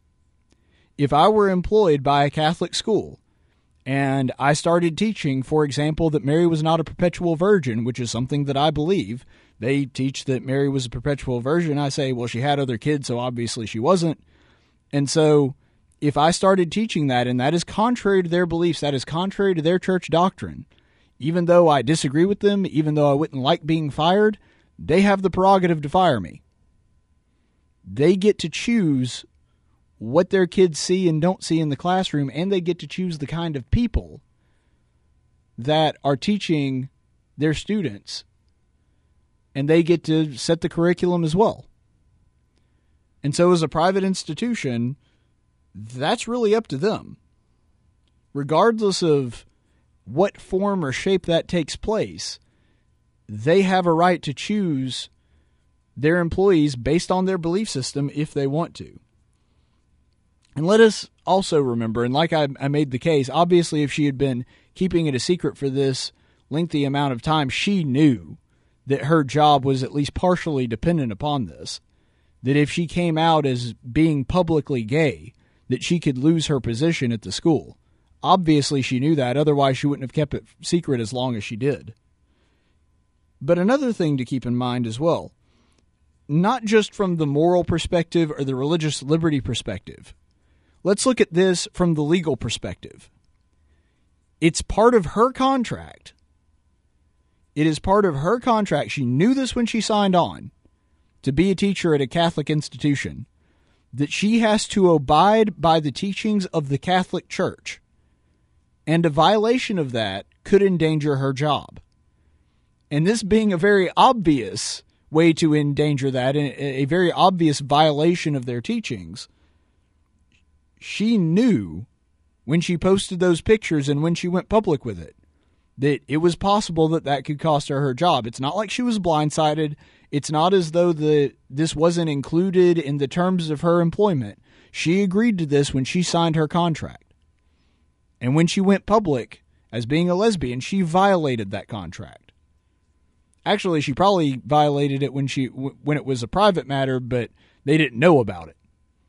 If I were employed by a Catholic school and I started teaching, for example, that Mary was not a perpetual virgin, which is something that I believe, they teach that Mary was a perpetual virgin. I say, well, she had other kids, so obviously she wasn't. And so if I started teaching that, and that is contrary to their beliefs, that is contrary to their church doctrine, even though I disagree with them, even though I wouldn't like being fired, they have the prerogative to fire me. They get to choose what their kids see and don't see in the classroom, and they get to choose the kind of people that are teaching their students, and they get to set the curriculum as well. And so as a private institution, that's really up to them. Regardless of what form or shape that takes place, they have a right to choose their employees based on their belief system if they want to. And let us also remember, and like I, I made the case, obviously if she had been keeping it a secret for this lengthy amount of time, she knew that her job was at least partially dependent upon this. That if she came out as being publicly gay, that she could lose her position at the school. Obviously she knew that, otherwise she wouldn't have kept it secret as long as she did. But another thing to keep in mind as well, not just from the moral perspective or the religious liberty perspective, let's look at this from the legal perspective. It's part of her contract. It is part of her contract. She knew this when she signed on to be a teacher at a Catholic institution, that she has to abide by the teachings of the Catholic Church. And a violation of that could endanger her job. And this being a very obvious way to endanger that, and a very obvious violation of their teachings, she knew when she posted those pictures and when she went public with it, that it was possible that that could cost her her job. It's not like she was blindsided. It's not as though the this wasn't included in the terms of her employment. She agreed to this when she signed her contract. And when she went public as being a lesbian, she violated that contract. Actually, she probably violated it when she when it was a private matter, but they didn't know about it.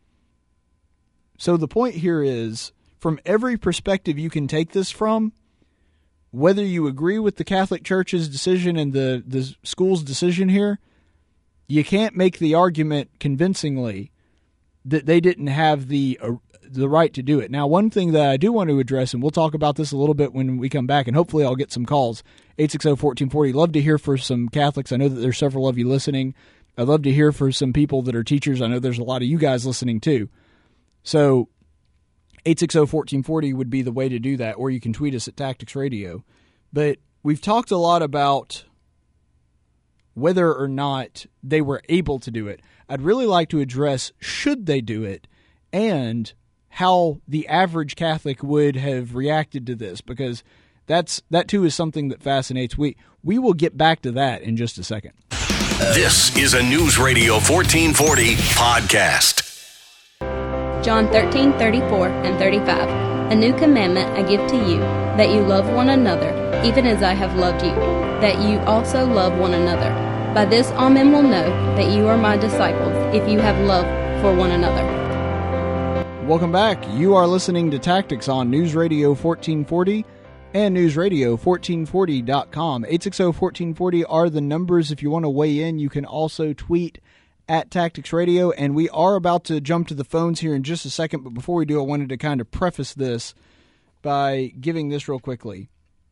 So the point here is, from every perspective you can take this from, whether you agree with the Catholic Church's decision and the, the school's decision here, you can't make the argument convincingly that they didn't have the uh, the right to do it. Now, one thing that I do want to address, and we'll talk about this a little bit when we come back, and hopefully I'll get some calls, eight six zero, one four four zero. Love to hear for some Catholics. I know that there's several of you listening. I'd love to hear for some people that are teachers. I know there's a lot of you guys listening too. So eight six zero, one four four zero would be the way to do that, or you can tweet us at Tactics Radio. But we've talked a lot about whether or not they were able to do it. I'd really like to address should they do it and how the average Catholic would have reacted to this, because that's that too is something that fascinates. We we will get back to that in just a second. This is a News Radio fourteen forty podcast. John thirteen, thirty-four and thirty-five. A new commandment I give to you, that you love one another, even as I have loved you, that you also love one another. By this all men will know that you are my disciples, if you have love for one another. Welcome back. You are listening to Tactics on News Radio fourteen forty and News Radio fourteen forty dot com. eight six zero, fourteen forty are the numbers. If you want to weigh in, you can also tweet at Tactics Radio, and we are about to jump to the phones here in just a second, but before we do, I wanted to kind of preface this by giving this real quickly.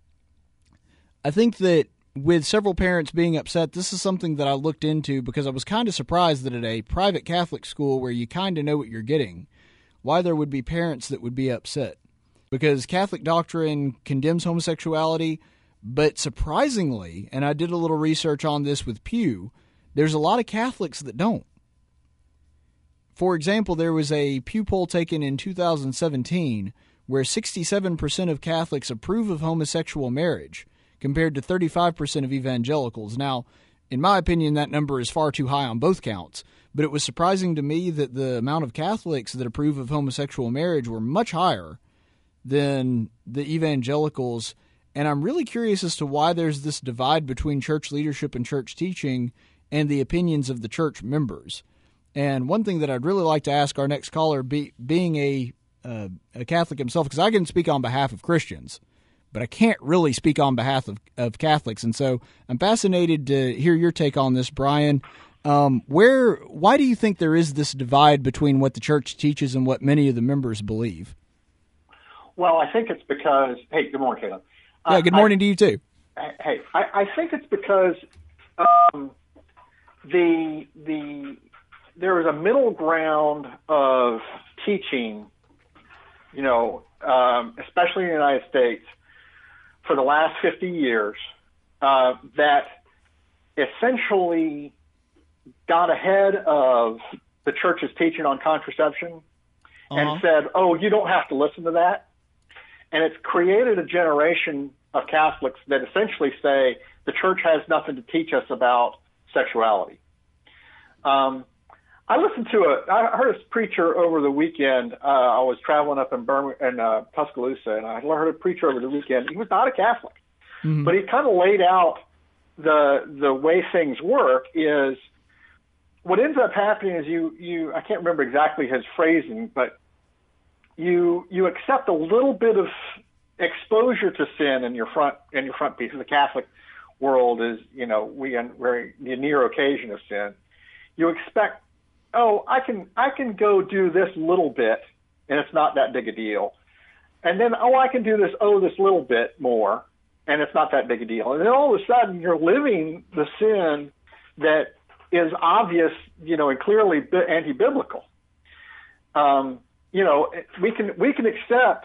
I think that with several parents being upset, this is something that I looked into because I was kind of surprised that at a private Catholic school where you kind of know what you're getting, why there would be parents that would be upset. Because Catholic doctrine condemns homosexuality, but surprisingly, and I did a little research on this with Pew, there's a lot of Catholics that don't. For example, there was a Pew poll taken in two thousand seventeen where sixty-seven percent of Catholics approve of homosexual marriage, compared to thirty-five percent of evangelicals. Now, in my opinion, that number is far too high on both counts, but it was surprising to me that the amount of Catholics that approve of homosexual marriage were much higher than the evangelicals, and I'm really curious as to why there's this divide between church leadership and church teaching and the opinions of the church members. And one thing that I'd really like to ask our next caller, be, being a, uh, a Catholic himself, because I can speak on behalf of Christians, but I can't really speak on behalf of, of Catholics. And so I'm fascinated to hear your take on this, Brian. Um, where, why do you think there is this divide between what the church teaches and what many of the members believe? Well, I think it's because, hey, good morning, Caleb. Yeah, uh, good morning I, to you too. Hey, I, I think it's because um, the the there is a middle ground of teaching, you know, um, especially in the United States, for the last fifty years, uh, that essentially got ahead of the church's teaching on contraception uh-huh. and said, oh, you don't have to listen to that. And it's created a generation of Catholics that essentially say the church has nothing to teach us about sexuality. Um, I listened to a, I heard a preacher over the weekend. Uh, I was traveling up in Birmingham, in uh, Tuscaloosa, and I heard a preacher over the weekend. He was not a Catholic, mm-hmm. but he kind of laid out the the way things work. Is what ends up happening is you you I can't remember exactly his phrasing, but you you accept a little bit of exposure to sin in your front in your front piece. The Catholic world is, you know, we are very the near occasion of sin. You expect, oh, I can I can go do this little bit, and it's not that big a deal. And then, oh, I can do this, oh, this little bit more, and it's not that big a deal. And then all of a sudden, you're living the sin that is obvious, you know, and clearly anti-biblical. Um, you know, we can we can accept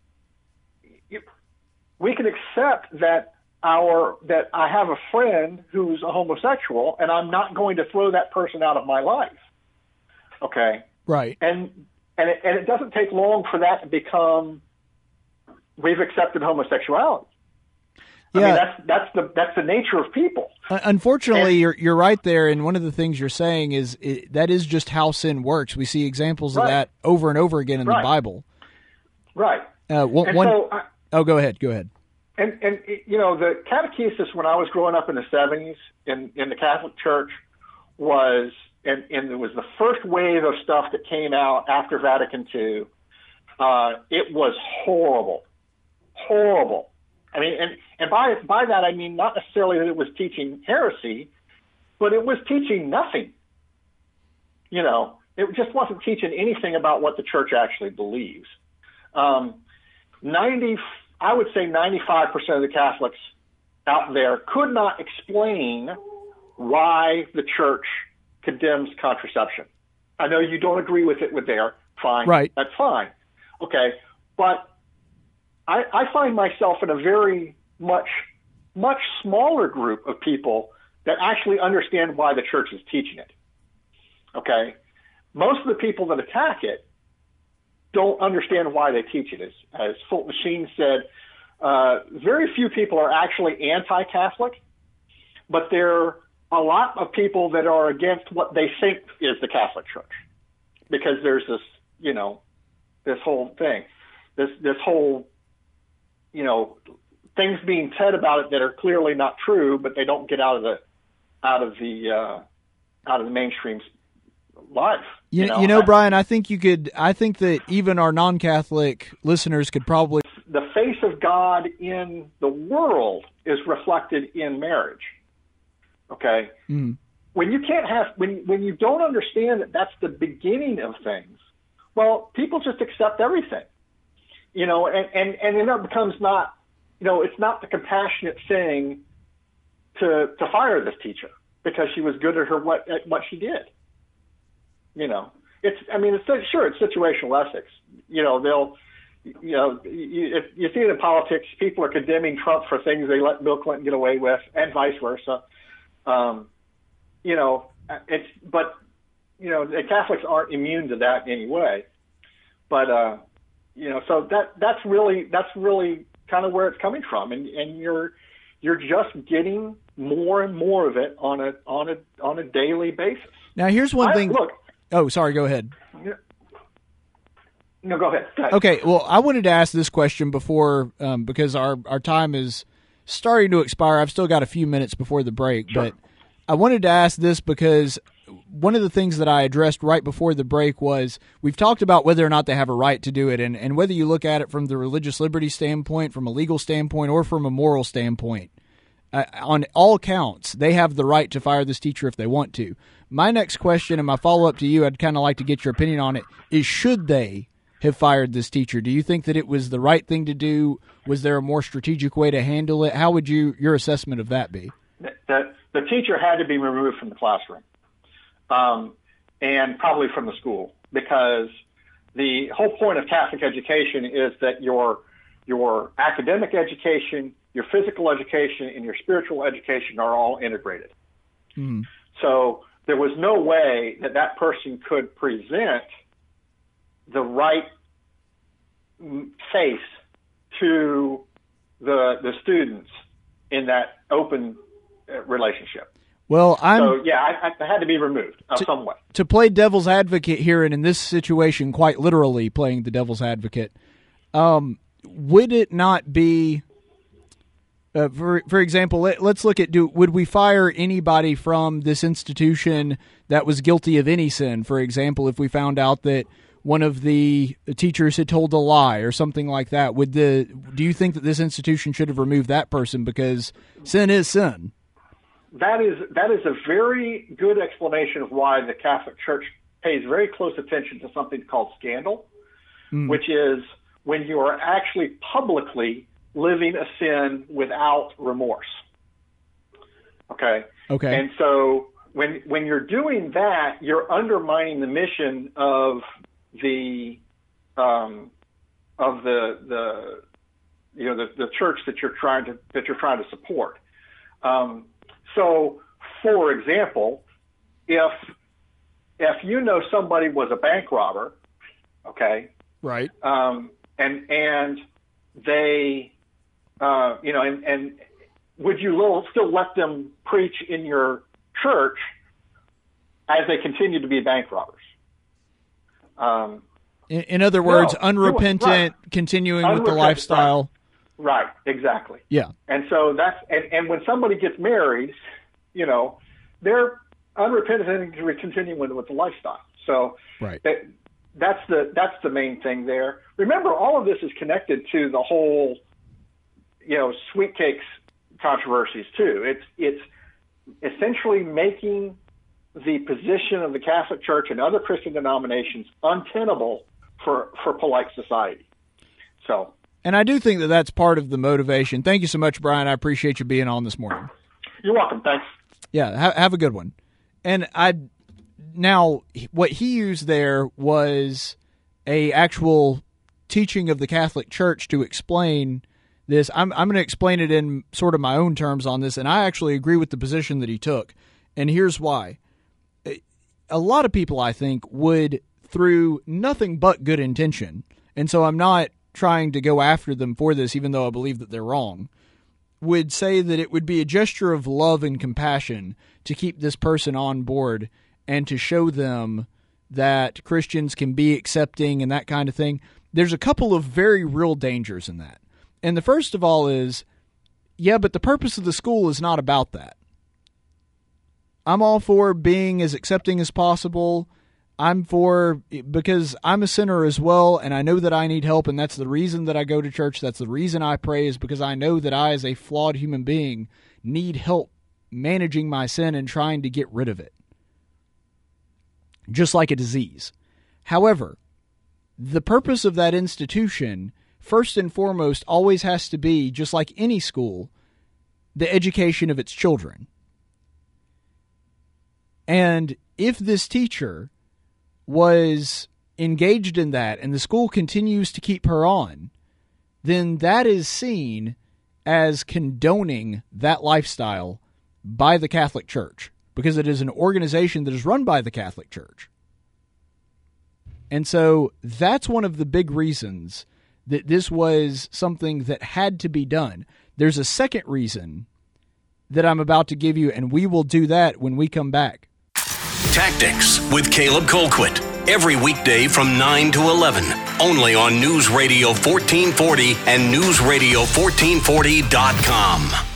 we can accept that. Our that I have a friend who's a homosexual, and I'm not going to throw that person out of my life. Okay, right. And and it, and it doesn't take long for that to become we've accepted homosexuality. Yeah, I mean, that's that's the that's the nature of people. Uh, unfortunately, and, you're you're right there, and one of the things you're saying is it, that is just how sin works. We see examples of right. that over and over again in right. the Bible. Right. Uh, one, and one, so I, oh, go ahead. Go ahead. And, and you know, the catechesis when I was growing up in the seventies in, in the Catholic Church was, and, and it was the first wave of stuff that came out after Vatican Two. Uh, it was horrible, horrible. I mean, and, and by by that I mean not necessarily that it was teaching heresy, but it was teaching nothing. You know, it just wasn't teaching anything about what the Church actually believes. Um, ninety. I would say ninety-five percent of the Catholics out there could not explain why the church condemns contraception. I know you don't agree with it with there. Fine. Right. That's fine. Okay. But I, I find myself in a very much, much smaller group of people that actually understand why the church is teaching it. Okay. Most of the people that attack it don't understand why they teach it. As, as Fulton Sheen said, uh, very few people are actually anti-Catholic, but there are a lot of people that are against what they think is the Catholic Church, because there's this, you know, this whole thing. this this whole, you know, things being said about it that are clearly not true, but they don't get out of the out of the uh, out of the mainstream life. You, you know, you know I, Brian, I think you could. I think that even our non-Catholic listeners could probably. The face of God in the world is reflected in marriage. Okay. Mm. When you can't have, when when you don't understand that that's the beginning of things, well, people just accept everything, you know, and and and then it becomes not, you know, it's not the compassionate thing to to fire this teacher because she was good at her what at what she did. You know, it's I mean, it's sure it's situational ethics. You know, they'll, you know, you, if you see it in politics, people are condemning Trump for things they let Bill Clinton get away with, and vice versa. Um, You know, it's, but, you know, the Catholics aren't immune to that in any way. But, uh, you know, so that, that's really, that's really kind of where it's coming from. And, and you're, you're just getting more and more of it on a, on a, on a daily basis. Now, here's one I, thing. Look. Oh, sorry. Go ahead. No, go ahead. Go ahead. Okay. Well, I wanted to ask this question before, um, because our, our time is starting to expire. I've still got a few minutes before the break, Sure. but I wanted to ask this because one of the things that I addressed right before the break was we've talked about whether or not they have a right to do it, and, and whether you look at it from the religious liberty standpoint, from a legal standpoint, or from a moral standpoint. Uh, on all counts, they have the right to fire this teacher if they want to. My next question and my follow-up to you, I'd kind of like to get your opinion on it, is should they have fired this teacher? Do you think that it was the right thing to do? Was there a more strategic way to handle it? How would you your assessment of that be? That the teacher had to be removed from the classroom, um, and probably from the school, because the whole point of Catholic education is that your your academic education, your physical education, and your spiritual education are all integrated. Mm. So there was no way that that person could present the right face to the the students in that open relationship. Well, I'm so yeah, I, I had to be removed of to, some way. To play devil's advocate here, and in this situation, quite literally playing the devil's advocate, um, would it not be, uh, for for example, let, let's look at do would we fire anybody from this institution that was guilty of any sin? For example, if we found out that one of the teachers had told a lie or something like that, would the do you think that this institution should have removed that person because sin is sin? That is that is a very good explanation of why the Catholic Church pays very close attention to something called scandal, mm. which is when you are actually publicly living a sin without remorse. Okay. Okay. And so when when you're doing that, you're undermining the mission of the um, of the the you know the, the church that you're trying to that you're trying to support. Um, so, for example, if if you know somebody was a bank robber, okay, right, um, and and they, uh, you know, and, and would you little, still let them preach in your church as they continue to be bank robbers? Um, in, in other words, no, unrepentant, right. continuing unrepentant, with the lifestyle. Right. right, exactly. Yeah. And so that's, and, and when somebody gets married, you know, they're unrepentant and continuing with, with the lifestyle. So right. that, that's the, that's the main thing there. Remember, all of this is connected to the whole, you know, sweet cakes controversies too. It's, it's essentially making the position of the Catholic Church and other Christian denominations untenable for, for polite society. So, and I do think that that's part of the motivation. Thank you so much, Brian. I appreciate you being on this morning. You're welcome. Thanks. Yeah, ha- have a good one. And I now what he used there was a actual teaching of the Catholic Church to explain this. I'm I'm going to explain it in sort of my own terms on this, and I actually agree with the position that he took. And here's why. A lot of people, I think, would, through nothing but good intention, and so I'm not trying to go after them for this, even though I believe that they're wrong, would say that it would be a gesture of love and compassion to keep this person on board and to show them that Christians can be accepting and that kind of thing. there's a couple of very real dangers in that. And the first of all is, yeah, but the purpose of the school is not about that. I'm all for being as accepting as possible. I'm for, because I'm a sinner as well, and I know that I need help, and that's the reason that I go to church. That's the reason I pray, is because I know that I, as a flawed human being, need help managing my sin and trying to get rid of it. Just like a disease. However, the purpose of that institution, first and foremost, always has to be, just like any school, the education of its children. And if this teacher was engaged in that and the school continues to keep her on, then that is seen as condoning that lifestyle by the Catholic Church, because it is an organization that is run by the Catholic Church. And so that's one of the big reasons that this was something that had to be done. There's a second reason that I'm about to give you, and we will do that when we come back. Tactics with Caleb Colquitt. Every weekday from nine to eleven. Only on News Radio fourteen forty and News Radio fourteen forty dot com.